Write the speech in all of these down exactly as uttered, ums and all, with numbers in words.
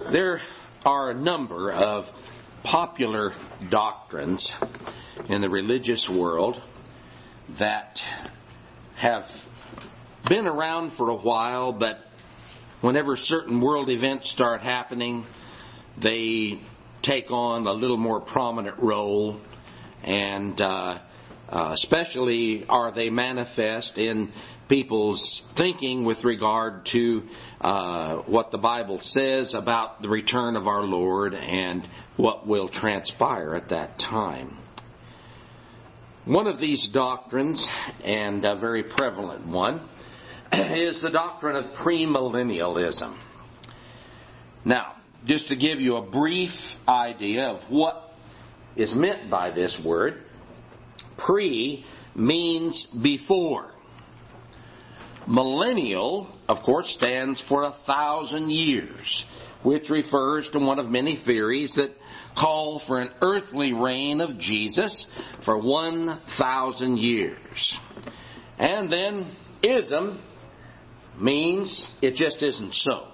There are a number of popular doctrines in the religious world that have been around for a while, but whenever certain world events start happening, they take on a little more prominent role, and uh, uh, especially are they manifest in people's thinking with regard to uh, what the Bible says about the return of our Lord and what will transpire at that time. One of these doctrines, and a very prevalent one, is the doctrine of premillennialism. Now, just to give you a brief idea of what is meant by this word, pre means before. Millennial, of course, stands for a thousand years, which refers to one of many theories that call for an earthly reign of Jesus for one thousand years. And then ism means it just isn't so.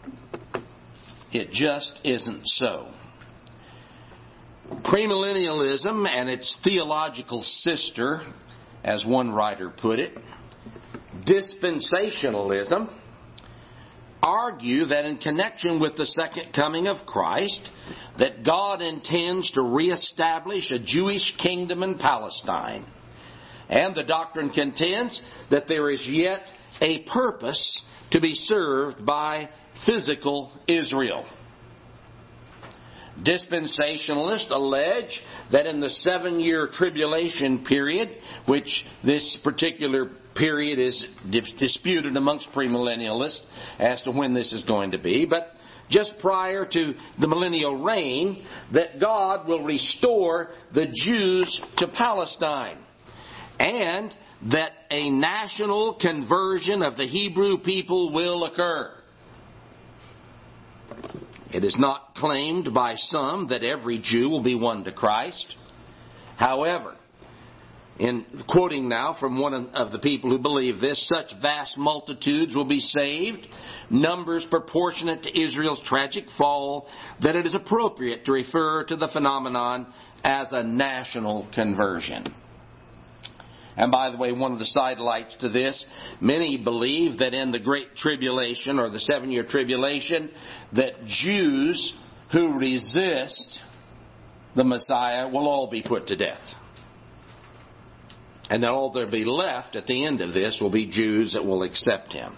It just isn't so. Premillennialism and its theological sister, as one writer put it, dispensationalism, argue that in connection with the second coming of Christ, that God intends to reestablish a Jewish kingdom in Palestine. And the doctrine contends that there is yet a purpose to be served by physical Israel. Dispensationalists allege that in the seven-year tribulation period, which this particular period is disputed amongst premillennialists as to when this is going to be, but just prior to the millennial reign, that God will restore the Jews to Palestine, and that a national conversion of the Hebrew people will occur. It is not claimed by some that every Jew will be won to Christ. However, in quoting now from one of the people who believe this, such vast multitudes will be saved, numbers proportionate to Israel's tragic fall, that it is appropriate to refer to the phenomenon as a national conversion. And by the way, one of the sidelights to this, many believe that in the Great Tribulation or the seven-year tribulation, that Jews who resist the Messiah will all be put to death. And that all there will be left at the end of this will be Jews that will accept him.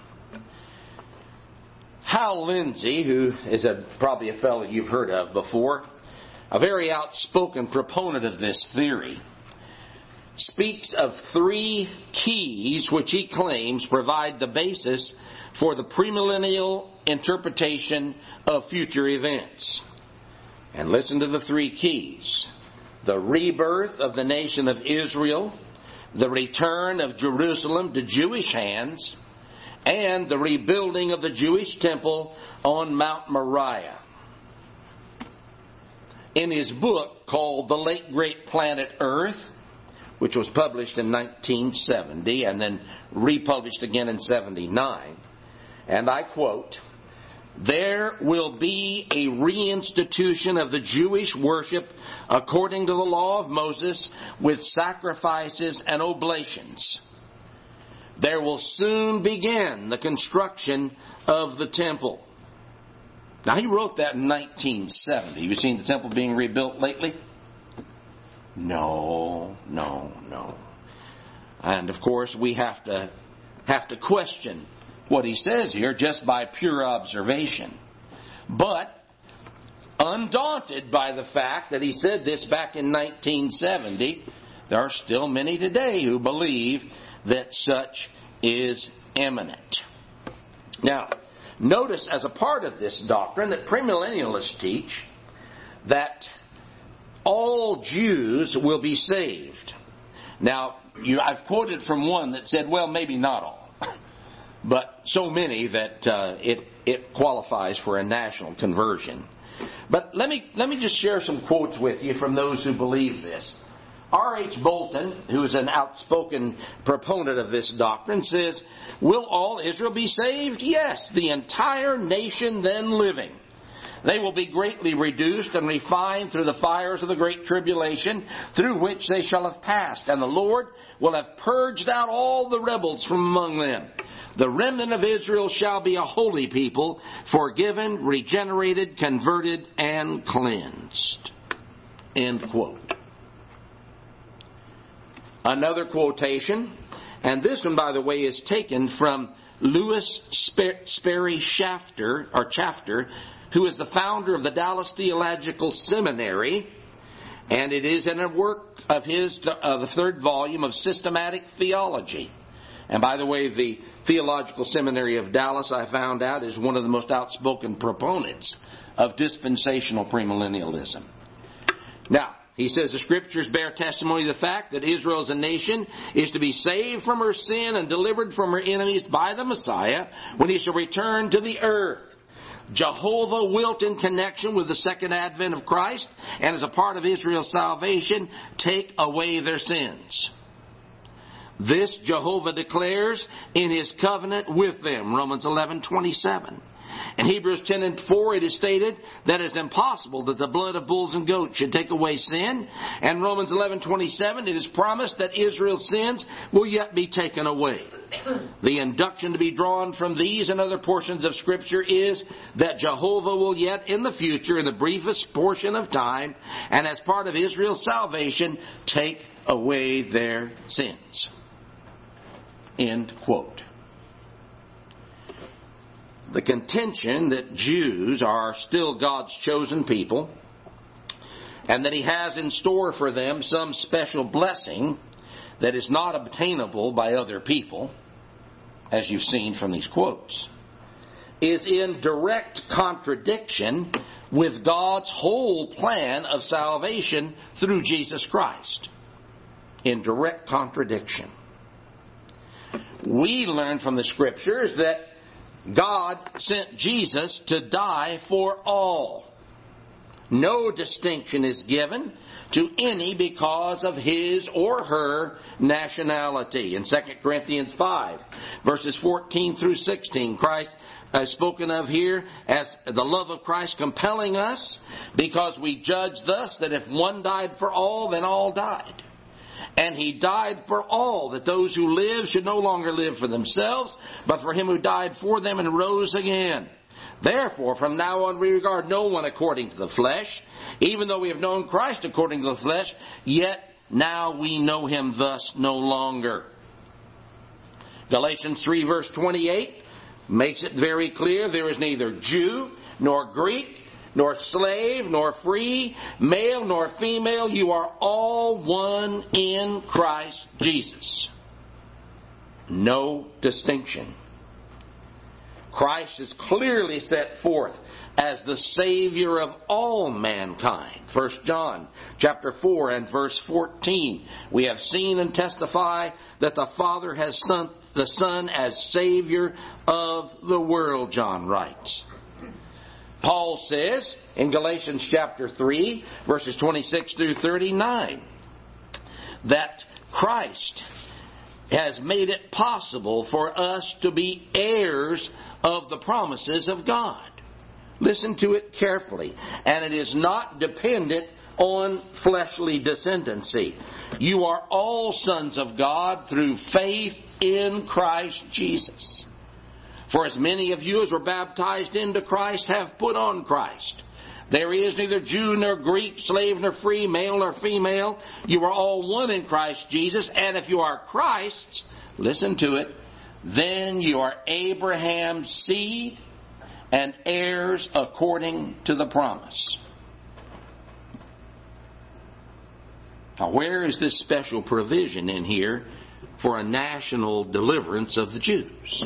Hal Lindsey, who is a, probably a fellow you've heard of before, a very outspoken proponent of this theory, speaks of three keys which he claims provide the basis for the premillennial interpretation of future events. And listen to the three keys: the rebirth of the nation of Israel, the return of Jerusalem to Jewish hands, and the rebuilding of the Jewish temple on Mount Moriah. In his book called The Late Great Planet Earth, which was published in nineteen seventy and then republished again in seventy-nine, and I quote, "There will be a reinstitution of the Jewish worship according to the law of Moses with sacrifices and oblations. There will soon begin the construction of the temple." Now, he wrote that in nineteen seventy. Have you seen the temple being rebuilt lately? No, no, no. And of course, we have to have to question what he says here just by pure observation. But undaunted by the fact that he said this back in nineteen seventy, there are still many today who believe that such is imminent. Now, notice as a part of this doctrine that premillennialists teach that all Jews will be saved. Now, you, I've quoted from one that said, well, maybe not all, but so many that uh, it it qualifies for a national conversion. But let me let me just share some quotes with you from those who believe this. R H Bolton, who is an outspoken proponent of this doctrine, says, "Will all Israel be saved? Yes, the entire nation then living. They will be greatly reduced and refined through the fires of the great tribulation, through which they shall have passed. And the Lord will have purged out all the rebels from among them. The remnant of Israel shall be a holy people, forgiven, regenerated, converted, and cleansed. End quote. Another quotation, and this one, by the way, is taken from Louis Sperry Shafter, or Shafter, who is the founder of the Dallas Theological Seminary, and it is in a work of his, uh, the third volume of Systematic Theology. And by the way, the Theological Seminary of Dallas, I found out, is one of the most outspoken proponents of dispensational premillennialism. Now, he says the Scriptures bear testimony to the fact that Israel as a nation is to be saved from her sin and delivered from her enemies by the Messiah when he shall return to the earth. Jehovah will, in connection with the second advent of Christ and as a part of Israel's salvation, take away their sins. This Jehovah declares in His covenant with them, Romans eleven twenty-seven. In Hebrews ten and four it is stated that it is impossible that the blood of bulls and goats should take away sin. And Romans eleven twenty-seven it is promised that Israel's sins will yet be taken away. The induction to be drawn from these and other portions of Scripture is that Jehovah will yet in the future, in the briefest portion of time, and as part of Israel's salvation, take away their sins. End quote. The contention that Jews are still God's chosen people and that He has in store for them some special blessing that is not obtainable by other people, as you've seen from these quotes, is in direct contradiction with God's whole plan of salvation through Jesus Christ. In direct contradiction. We learn from the Scriptures that God sent Jesus to die for all. No distinction is given to any because of his or her nationality. In Second Corinthians five, verses fourteen through sixteen, Christ is spoken of here as the love of Christ compelling us, because we judge thus that if one died for all, then all died. And He died for all, that those who live should no longer live for themselves, but for Him who died for them and rose again. Therefore, from now on we regard no one according to the flesh. Even though we have known Christ according to the flesh, yet now we know Him thus no longer. Galatians three verse twenty-eight makes it very clear there is neither Jew nor Greek, nor slave, nor free, male, nor female. You are all one in Christ Jesus. No distinction. Christ is clearly set forth as the Savior of all mankind. First John chapter four and verse fourteen. We have seen and testify that the Father has sent the Son as Savior of the world, John writes. Paul says in Galatians chapter three, verses twenty-six through thirty-nine, that Christ has made it possible for us to be heirs of the promises of God. Listen to it carefully. And it is not dependent on fleshly descendancy. You are all sons of God through faith in Christ Jesus. For as many of you as were baptized into Christ have put on Christ. There is neither Jew nor Greek, slave nor free, male nor female. You are all one in Christ Jesus. And if you are Christ's, listen to it, then you are Abraham's seed and heirs according to the promise. Now, where is this special provision in here for a national deliverance of the Jews?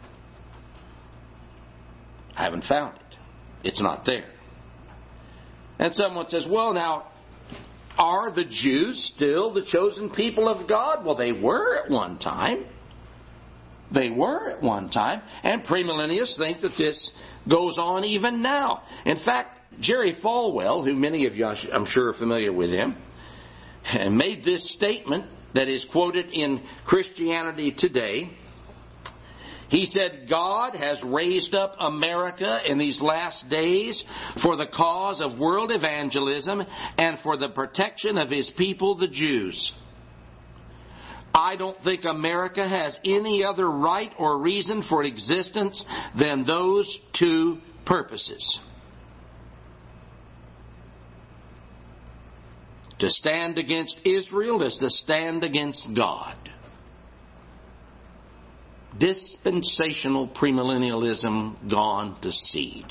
I haven't found it. It's not there. And someone says, well, now, are the Jews still the chosen people of God? Well, they were at one time. They were at one time. And premillennialists think that this goes on even now. In fact, Jerry Falwell, who many of you I'm sure are familiar with him, made this statement that is quoted in Christianity Today. He said God has raised up America in these last days for the cause of world evangelism and for the protection of His people, the Jews. I don't think America has any other right or reason for existence than those two purposes. To stand against Israel is to stand against God. Dispensational premillennialism gone to seed.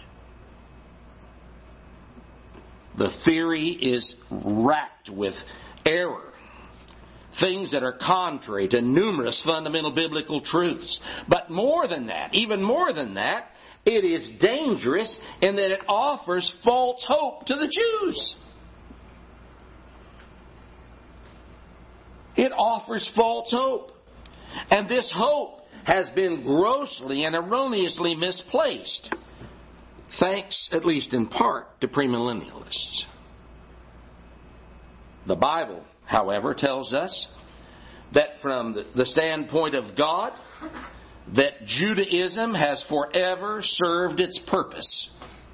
The theory is racked with error. Things that are contrary to numerous fundamental biblical truths. But more than that, even more than that, it is dangerous in that it offers false hope to the Jews. It offers false hope. And this hope has been grossly and erroneously misplaced, thanks, at least in part, to premillennialists. The Bible, however, tells us that from the standpoint of God, that Judaism has forever served its purpose.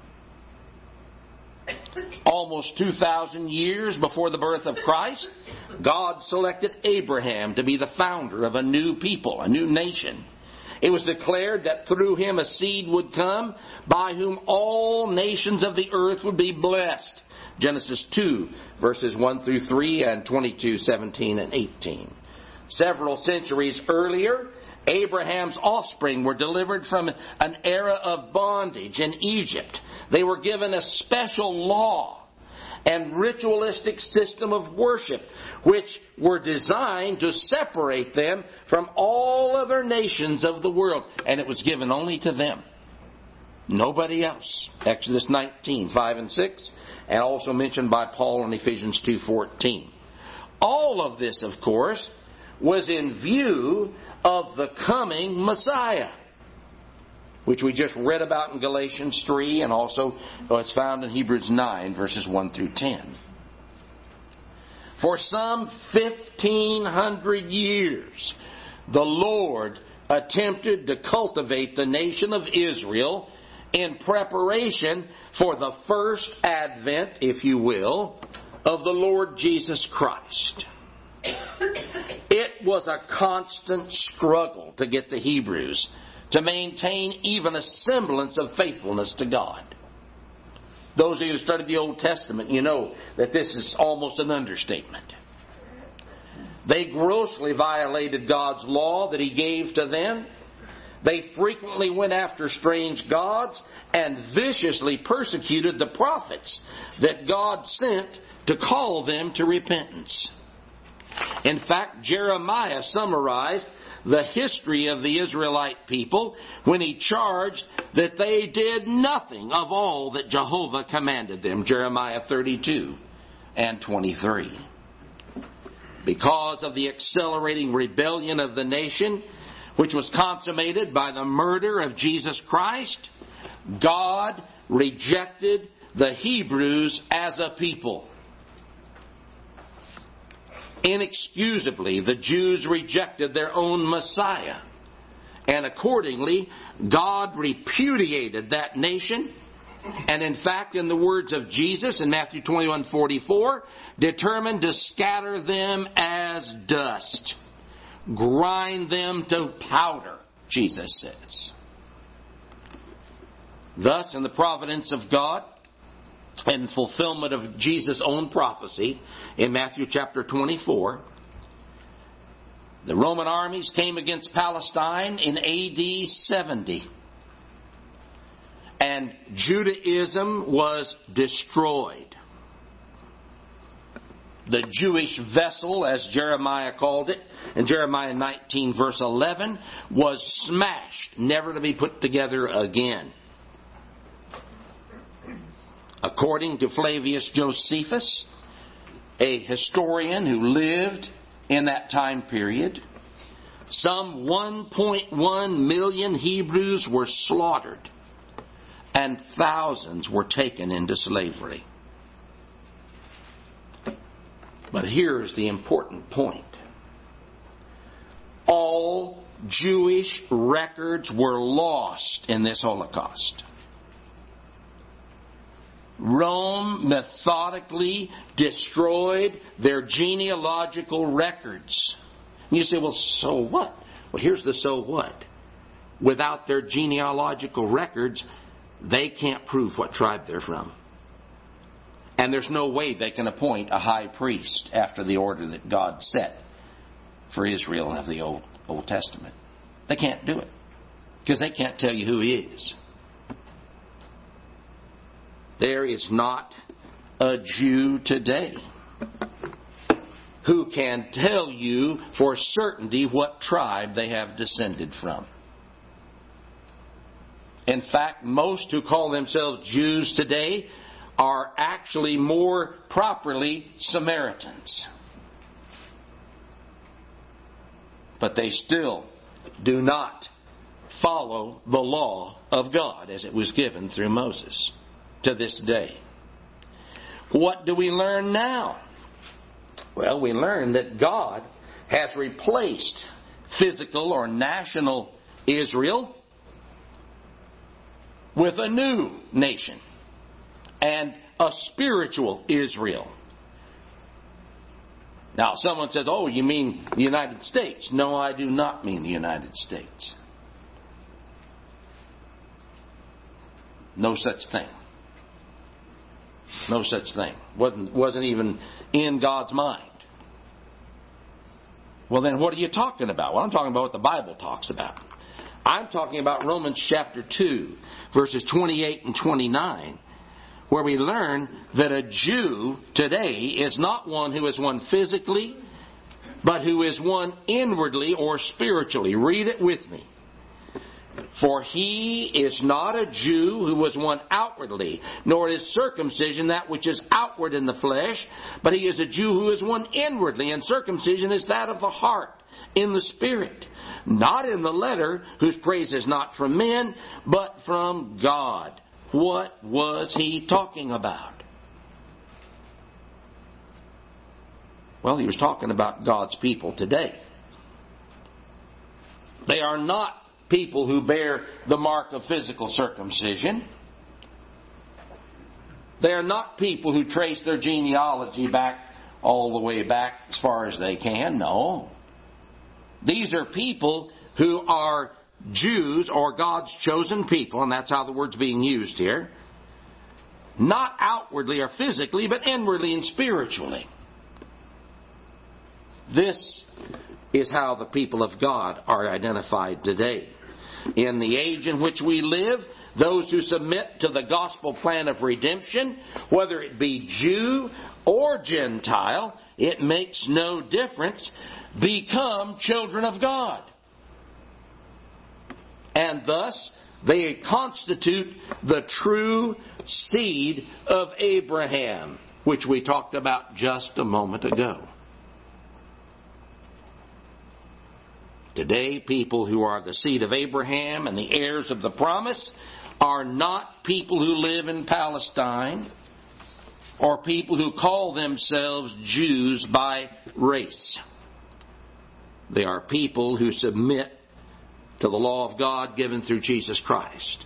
Almost two thousand years before the birth of Christ, God selected Abraham to be the founder of a new people, a new nation. It was declared that through him a seed would come by whom all nations of the earth would be blessed. Genesis two, verses one through three and twenty-two, seventeen, and eighteen. Several centuries earlier, Abraham's offspring were delivered from an era of bondage in Egypt. They were given a special law and ritualistic system of worship, which were designed to separate them from all other nations of the world. And it was given only to them. Nobody else. Exodus nineteen, five and six, and also mentioned by Paul in Ephesians two fourteen. All of this, of course, was in view of the coming Messiah, which we just read about in Galatians three, and also it's found in Hebrews nine, verses one through ten. For some fifteen hundred years, the Lord attempted to cultivate the nation of Israel in preparation for the first advent, if you will, of the Lord Jesus Christ. It was a constant struggle to get the Hebrews to maintain even a semblance of faithfulness to God. Those of you who studied the Old Testament, you know that this is almost an understatement. They grossly violated God's law that He gave to them. They frequently went after strange gods and viciously persecuted the prophets that God sent to call them to repentance. In fact, Jeremiah summarized the history of the Israelite people when he charged that they did nothing of all that Jehovah commanded them. Jeremiah thirty-two and twenty-three. Because of the accelerating rebellion of the nation, which was consummated by the murder of Jesus Christ, God rejected the Hebrews as a people. Inexcusably, the Jews rejected their own Messiah. And accordingly, God repudiated that nation. And in fact, in the words of Jesus in Matthew twenty-one forty-four, determined to scatter them as dust. Grind them to powder, Jesus says. Thus, in the providence of God, and fulfillment of Jesus' own prophecy in Matthew chapter twenty-four, the Roman armies came against Palestine in A D seventy. And Judaism was destroyed. The Jewish vessel, as Jeremiah called it, in Jeremiah nineteen verse eleven, was smashed, never to be put together again. According to Flavius Josephus, a historian who lived in that time period, some one point one million Hebrews were slaughtered and thousands were taken into slavery. But here's the important point. All Jewish records were lost in this Holocaust. Rome methodically destroyed their genealogical records. And you say, well, so what? Well, here's the so what. Without their genealogical records, they can't prove what tribe they're from. And there's no way they can appoint a high priest after the order that God set for Israel of the Old, Old Testament. They can't do it because they can't tell you who He is. There is not a Jew today who can tell you for certainty what tribe they have descended from. In fact, most who call themselves Jews today are actually more properly Samaritans. But they still do not follow the law of God as it was given through Moses to this day. What do we learn now? Well, we learn that God has replaced physical or national Israel with a new nation and a spiritual Israel. Now, someone says, oh, you mean the United States? No, I do not mean the United States. No such thing. No such thing. Wasn't, wasn't even in God's mind. Well, then what are you talking about? Well, I'm talking about what the Bible talks about. I'm talking about Romans chapter two, verses twenty-eight and twenty-nine, where we learn that a Jew today is not one who is one physically, but who is one inwardly or spiritually. Read it with me. For he is not a Jew who was one outwardly, nor is circumcision that which is outward in the flesh, but he is a Jew who is one inwardly, and circumcision is that of the heart, in the spirit, not in the letter, whose praise is not from men, but from God. What was he talking about? Well, he was talking about God's people today. They are not people who bear the mark of physical circumcision. They are not people who trace their genealogy back all the way back as far as they can. No. These are people who are Jews or God's chosen people, and that's how the word's being used here. Not outwardly or physically, but inwardly and spiritually. This is how the people of God are identified today. In the age in which we live, those who submit to the gospel plan of redemption, whether it be Jew or Gentile, it makes no difference, become children of God. And thus, they constitute the true seed of Abraham, which we talked about just a moment ago. Today, people who are the seed of Abraham and the heirs of the promise are not people who live in Palestine or people who call themselves Jews by race. They are people who submit to the law of God given through Jesus Christ.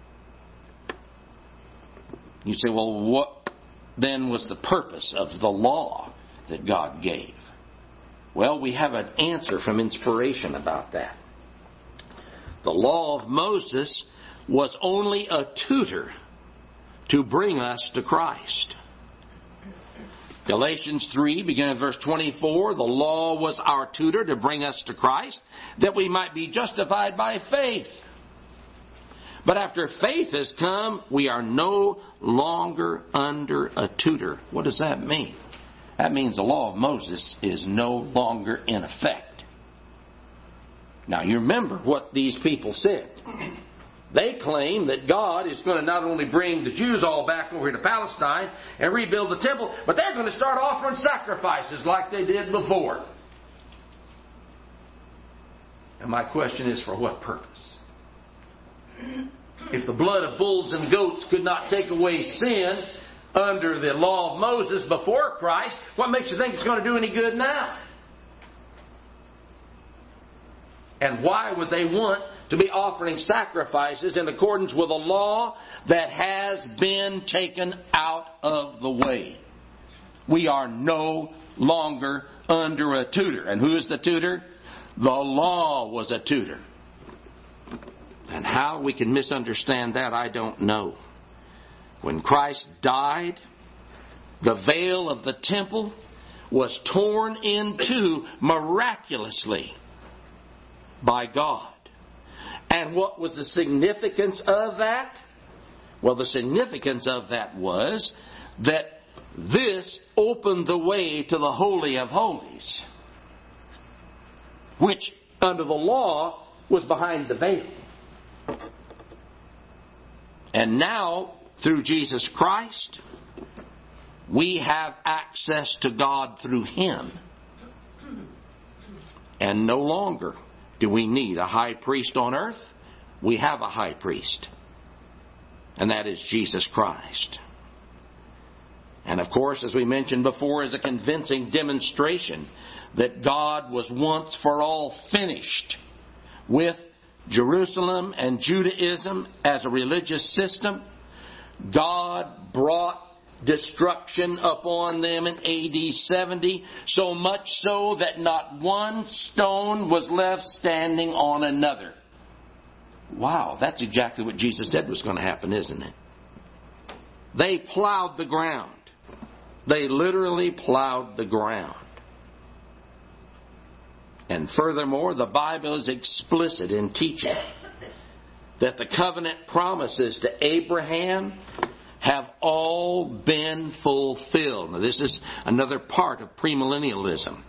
You say, well, what then was the purpose of the law that God gave? Well, we have an answer from inspiration about that. The law of Moses was only a tutor to bring us to Christ. Galatians three, beginning at verse twenty-four, the law was our tutor to bring us to Christ, that we might be justified by faith. But after faith has come, we are no longer under a tutor. What does that mean? That means the law of Moses is no longer in effect. Now you remember what these people said. They claim that God is going to not only bring the Jews all back over to Palestine and rebuild the temple, but they're going to start offering sacrifices like they did before. And my question is, for what purpose? If the blood of bulls and goats could not take away sin under the law of Moses before Christ, what makes you think it's going to do any good now? And why would they want to be offering sacrifices in accordance with a law that has been taken out of the way? We are no longer under a tutor. And who is the tutor? The law was a tutor. And how we can misunderstand that, I don't know. When Christ died, the veil of the temple was torn in two miraculously by God. And what was the significance of that? Well, the significance of that was that this opened the way to the Holy of Holies, which under the law was behind the veil. And now, through Jesus Christ, we have access to God through Him. And no longer do we need a high priest on earth. We have a high priest. And that is Jesus Christ. And of course, as we mentioned before, is a convincing demonstration that God was once for all finished with Jerusalem and Judaism as a religious system. God brought destruction upon them in A D seventy, so much so that not one stone was left standing on another. Wow, that's exactly what Jesus said was going to happen, isn't it? They plowed the ground. They literally plowed the ground. And furthermore, the Bible is explicit in teaching that the covenant promises to Abraham have all been fulfilled. Now, this is another part of premillennialism.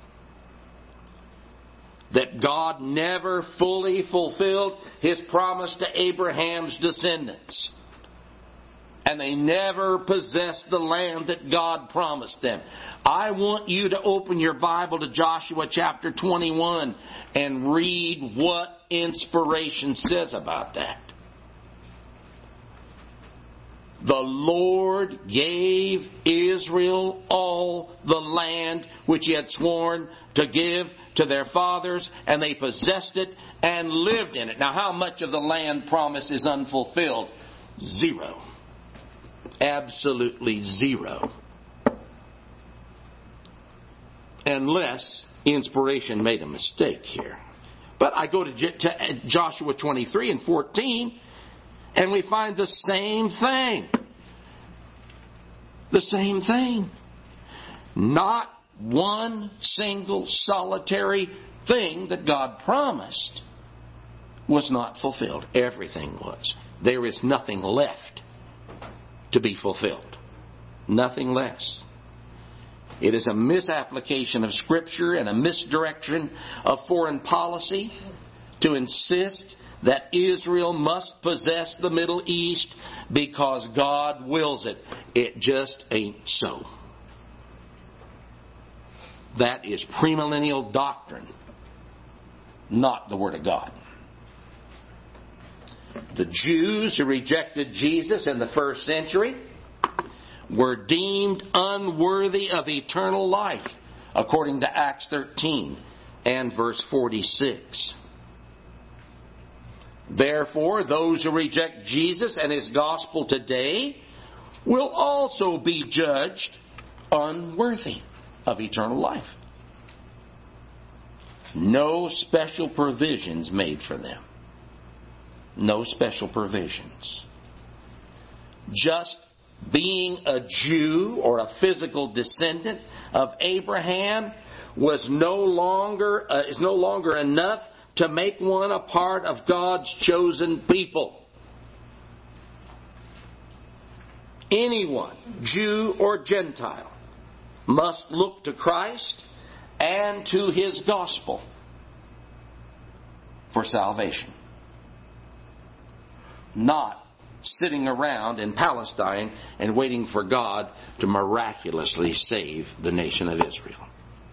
That God never fully fulfilled His promise to Abraham's descendants. And they never possessed the land that God promised them. I want you to open your Bible to Joshua chapter twenty-one and read what inspiration says about that. The Lord gave Israel all the land which He had sworn to give to their fathers, and they possessed it and lived in it. Now, how much of the land promise is unfulfilled? Zero. Absolutely zero. Unless inspiration made a mistake here. But I go to Joshua twenty-three and fourteen, and we find the same thing. The same thing. Not one single solitary thing that God promised was not fulfilled. Everything was. There is nothing left to be fulfilled. Nothing less. It is a misapplication of Scripture and a misdirection of foreign policy to insist that Israel must possess the Middle East because God wills it. It just ain't so. That is premillennial doctrine, not the Word of God. The Jews who rejected Jesus in the first century were deemed unworthy of eternal life, according to Acts thirteen and verse forty-six. Therefore, those who reject Jesus and His gospel today will also be judged unworthy of eternal life. No special provisions made for them. No special provisions. Just being a Jew or a physical descendant of Abraham was no longer uh, is no longer enough to make one a part of God's chosen people. Anyone, Jew or Gentile, must look to Christ and to His gospel for salvation. Not sitting around in Palestine and waiting for God to miraculously save the nation of Israel.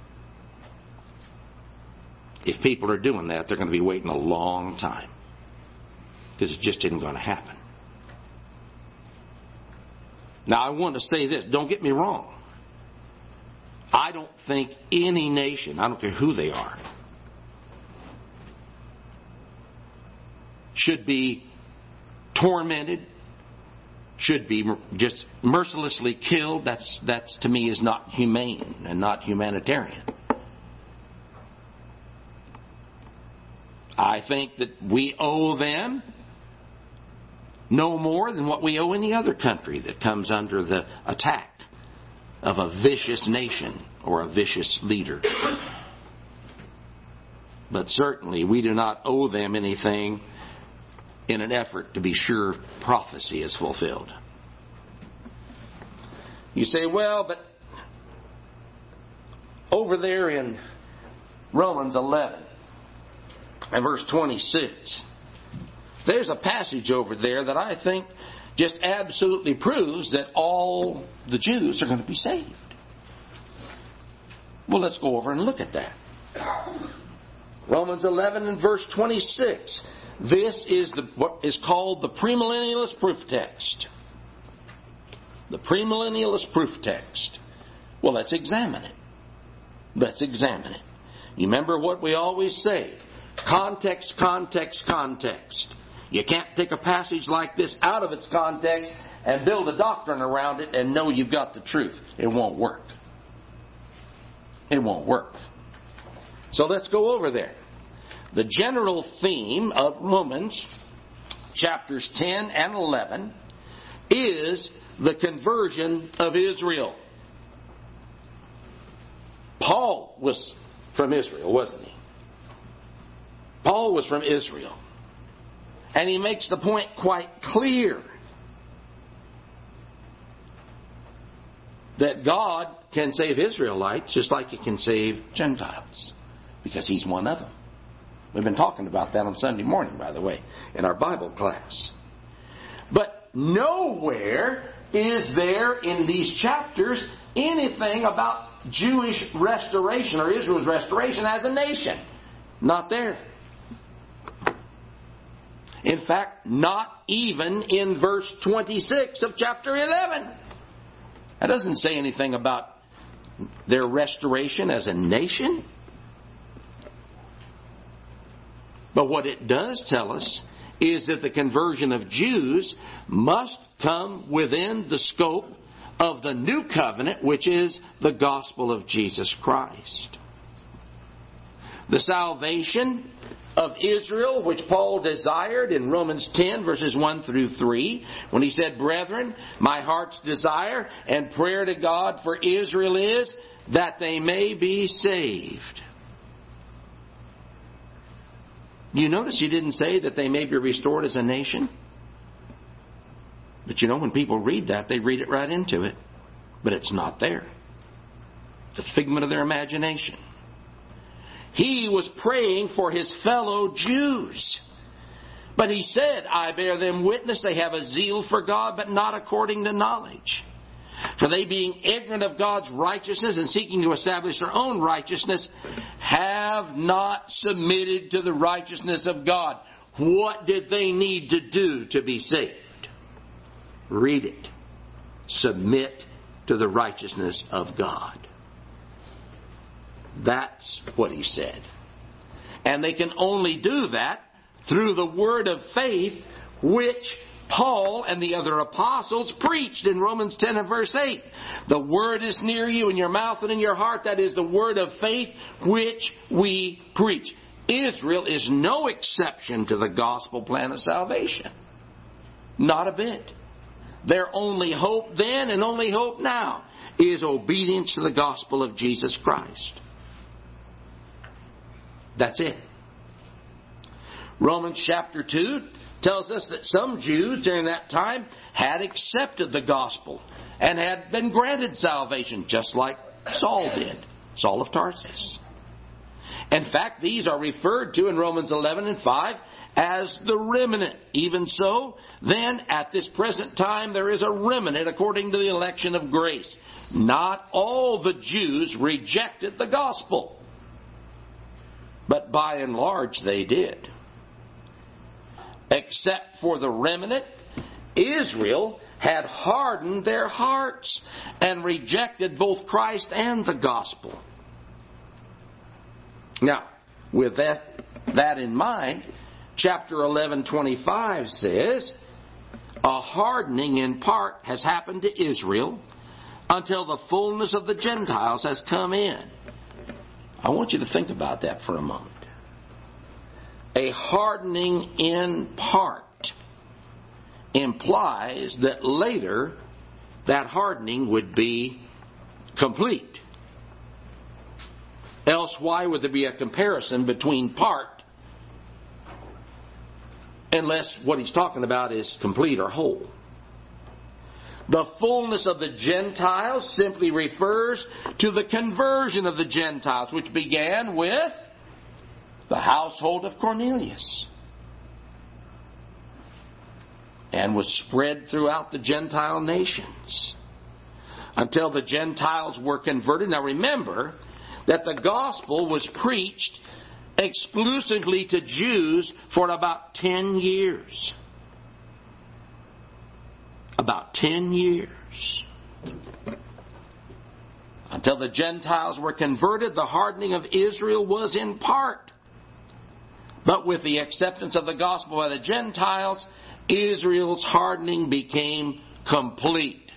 If people are doing that, they're going to be waiting a long time. Because it just isn't going to happen. Now, I want to say this. Don't get me wrong. I don't think any nation, I don't care who they are, should be tormented, should be just mercilessly killed. That's, that's to me is not humane and not humanitarian. I think that we owe them no more than what we owe any other country that comes under the attack of a vicious nation or a vicious leader. But certainly we do not owe them anything in an effort to be sure prophecy is fulfilled. You say, well, but over there in Romans eleven and verse twenty-six, there's a passage over there that I think just absolutely proves that all the Jews are going to be saved. Well, let's go over and look at that. Romans eleven and verse twenty-six. This is the what is called the premillennialist proof text. The premillennialist proof text. Well, let's examine it. Let's examine it. You remember what we always say. Context, context, context. You can't take a passage like this out of its context and build a doctrine around it and know you've got the truth. It won't work. It won't work. So let's go over there. The general theme of Romans chapters ten and eleven is the conversion of Israel. Paul was from Israel, wasn't he? Paul was from Israel. And he makes the point quite clear that God can save Israelites just like He can save Gentiles, because He's one of them. We've been talking about that on Sunday morning, by the way, in our Bible class. But nowhere is there in these chapters anything about Jewish restoration or Israel's restoration as a nation. Not there. In fact, not even in verse twenty-six of chapter eleven. That doesn't say anything about their restoration as a nation. But what it does tell us is that the conversion of Jews must come within the scope of the new covenant, which is the gospel of Jesus Christ. The salvation of Israel, which Paul desired in Romans ten, verses one through three, when he said, "Brethren, my heart's desire and prayer to God for Israel is that they may be saved." You notice he didn't say that they may be restored as a nation. But you know, when people read that, they read it right into it. But it's not there. It's a figment of their imagination. He was praying for his fellow Jews. But he said, "I bear them witness, they have a zeal for God, but not according to knowledge. For they, being ignorant of God's righteousness and seeking to establish their own righteousness, have not submitted to the righteousness of God." What did they need to do to be saved? Read it. Submit to the righteousness of God. That's what he said. And they can only do that through the word of faith, which Paul and the other apostles preached in Romans ten and verse eight. The word is near you, in your mouth and in your heart. That is the word of faith which we preach. Israel is no exception to the gospel plan of salvation. Not a bit. Their only hope then and only hope now is obedience to the gospel of Jesus Christ. That's it. Romans chapter two tells us that some Jews during that time had accepted the gospel and had been granted salvation, just like Saul did, Saul of Tarsus. In fact, these are referred to in Romans eleven and five as the remnant. Even so, then at this present time there is a remnant according to the election of grace. Not all the Jews rejected the gospel, but by and large they did. Except for the remnant, Israel had hardened their hearts and rejected both Christ and the gospel. Now, with that, that in mind, chapter eleven twenty-five says, a hardening in part has happened to Israel until the fullness of the Gentiles has come in. I want you to think about that for a moment. A hardening in part implies that later that hardening would be complete. Else why would there be a comparison between part unless what he's talking about is complete or whole? The fullness of the Gentiles simply refers to the conversion of the Gentiles, which began with the household of Cornelius and was spread throughout the Gentile nations until the Gentiles were converted. Now remember that the gospel was preached exclusively to Jews for about ten years. About ten years. Until the Gentiles were converted, the hardening of Israel was in part. But with the acceptance of the gospel by the Gentiles, Israel's hardening became complete.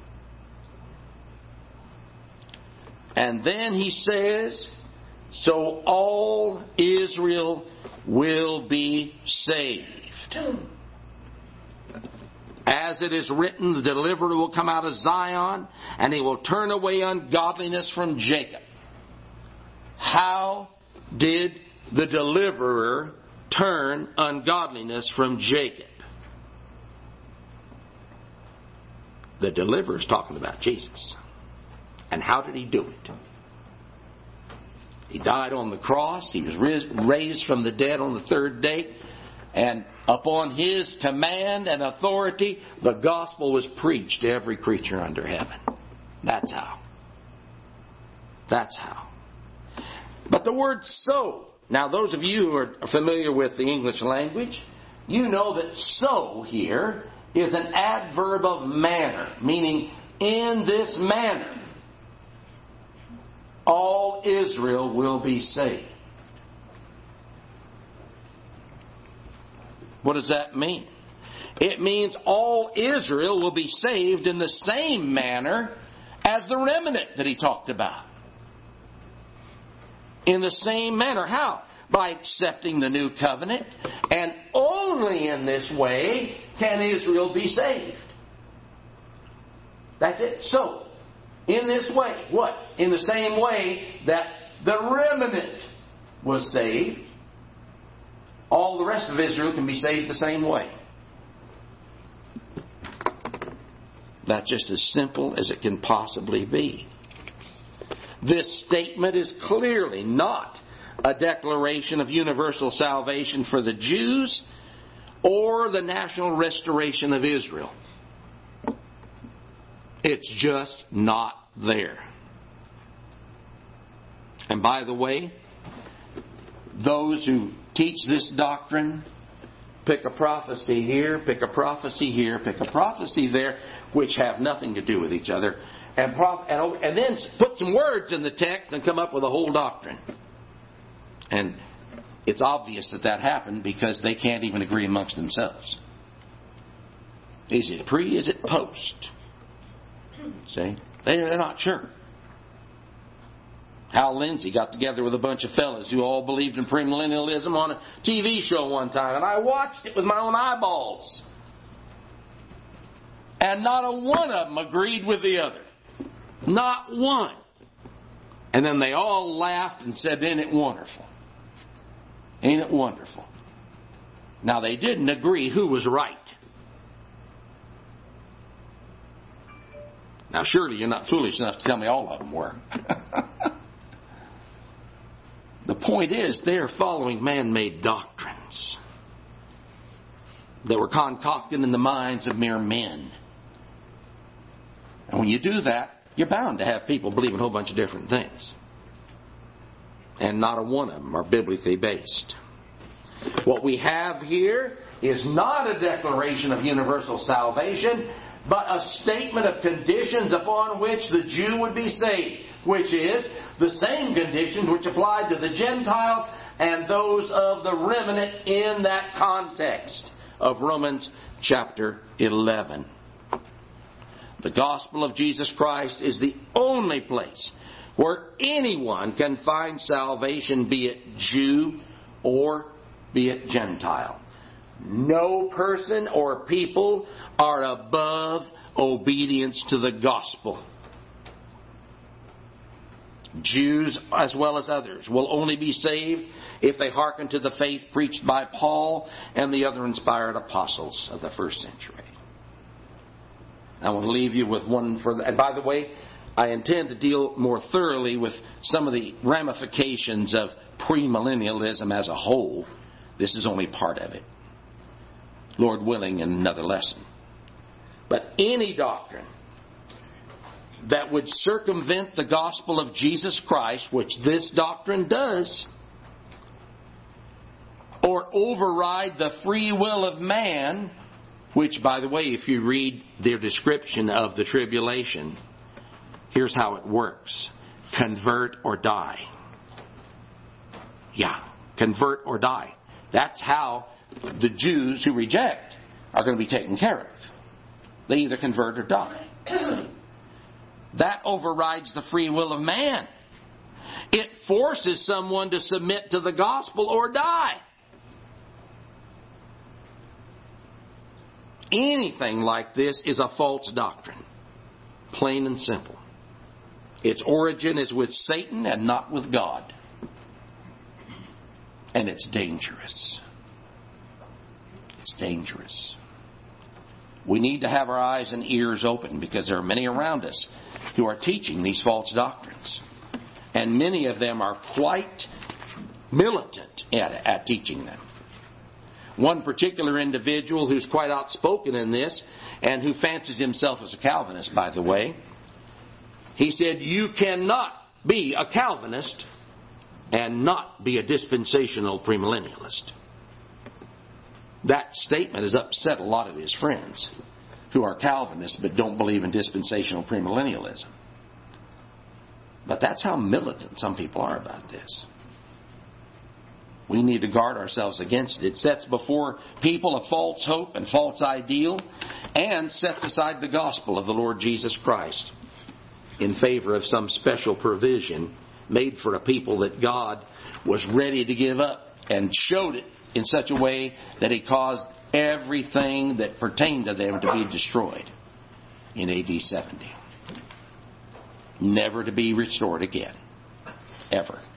And then he says, so all Israel will be saved. As it is written, the deliverer will come out of Zion, and he will turn away ungodliness from Jacob. How did the deliverer turn ungodliness from Jacob? The deliverer is talking about Jesus. And how did he do it? He died on the cross. He was raised from the dead on the third day. And upon his command and authority, the gospel was preached to every creature under heaven. That's how. That's how. But the word so. Now, those of you who are familiar with the English language, you know that so here is an adverb of manner, meaning in this manner, all Israel will be saved. What does that mean? It means all Israel will be saved in the same manner as the remnant that he talked about. In the same manner. How? By accepting the new covenant. And only in this way can Israel be saved. That's it. So, in this way, what? In the same way that the remnant was saved, all the rest of Israel can be saved the same way. That's just as simple as it can possibly be. This statement is clearly not a declaration of universal salvation for the Jews or the national restoration of Israel. It's just not there. And by the way, those who teach this doctrine pick a prophecy here, pick a prophecy here, pick a prophecy there, which have nothing to do with each other, and, prof- and, and then put some words in the text and come up with a whole doctrine. And it's obvious that that happened because they can't even agree amongst themselves. Is it pre? Is it post? See? They're not sure. Hal Lindsey got together with a bunch of fellas who all believed in premillennialism on a T V show one time, and I watched it with my own eyeballs. And not a one of them agreed with the other. Not one. And then they all laughed and said, "Ain't it wonderful? Ain't it wonderful?" Now, they didn't agree who was right. Now, surely you're not foolish enough to tell me all of them were. The point is, they're following man-made doctrines that were concocted in the minds of mere men. And when you do that, you're bound to have people believing a whole bunch of different things. And not a one of them are biblically based. What we have here is not a declaration of universal salvation, but a statement of conditions upon which the Jew would be saved, which is the same conditions which applied to the Gentiles and those of the remnant in that context of Romans chapter eleven. The gospel of Jesus Christ is the only place where anyone can find salvation, be it Jew or be it Gentile. No person or people are above obedience to the gospel. Jews as well as others will only be saved if they hearken to the faith preached by Paul and the other inspired apostles of the first century. I want to leave you with one further. And by the way, I intend to deal more thoroughly with some of the ramifications of premillennialism as a whole. This is only part of it. Lord willing, in another lesson. But any doctrine that would circumvent the gospel of Jesus Christ, which this doctrine does, or override the free will of man, which, by the way, if you read their description of the tribulation, here's how it works. Convert or die. Yeah, convert or die. That's how the Jews who reject are going to be taken care of. They either convert or die. That overrides the free will of man. It forces someone to submit to the gospel or die. Anything like this is a false doctrine. Plain and simple. Its origin is with Satan and not with God. And it's dangerous. It's dangerous. We need to have our eyes and ears open because there are many around us who are teaching these false doctrines. And many of them are quite militant at, at teaching them. One particular individual who's quite outspoken in this and who fancies himself as a Calvinist, by the way, he said, you cannot be a Calvinist and not be a dispensational premillennialist. That statement has upset a lot of his friends who are Calvinists but don't believe in dispensational premillennialism. But that's how militant some people are about this. We need to guard ourselves against it. It sets before people a false hope and false ideal and sets aside the gospel of the Lord Jesus Christ in favor of some special provision made for a people that God was ready to give up, and showed it in such a way that He caused everything that pertained to them to be destroyed in A D seventy. Never to be restored again. Ever.